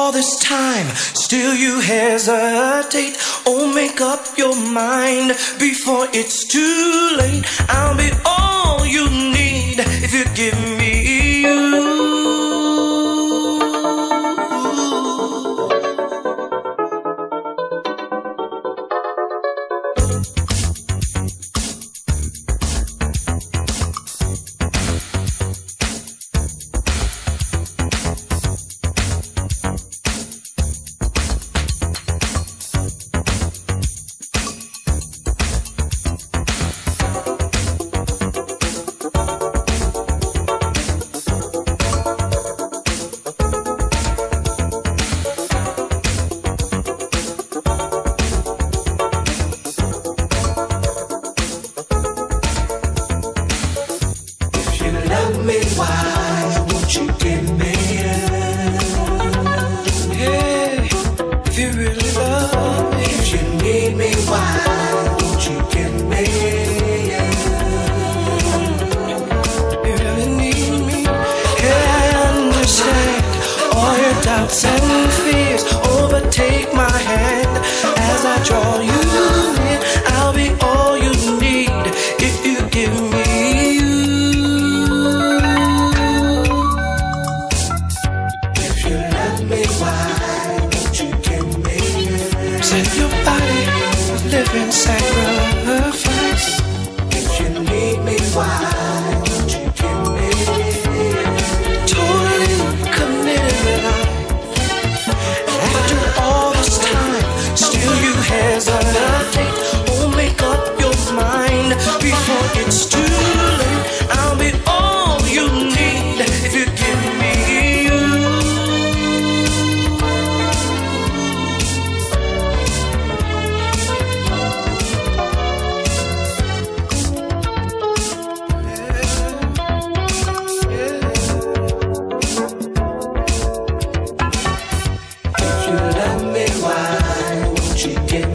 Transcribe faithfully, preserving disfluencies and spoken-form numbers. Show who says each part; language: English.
Speaker 1: all this time, still you hesitate. Oh, make up your mind before it's too late. I'll be all you need if you give me you. And fears overtake my hand as I draw you in. I'll be all you need if you give me you. If you love me, why won't you give me you? Set your body a living sacrifice. If you need me, why won't you give me you? Totally committed. Still you hesitate. Oh, make up your mind before it's too late. I'll be all you need if you give me you. Yeah, yeah. If you love me, why? Give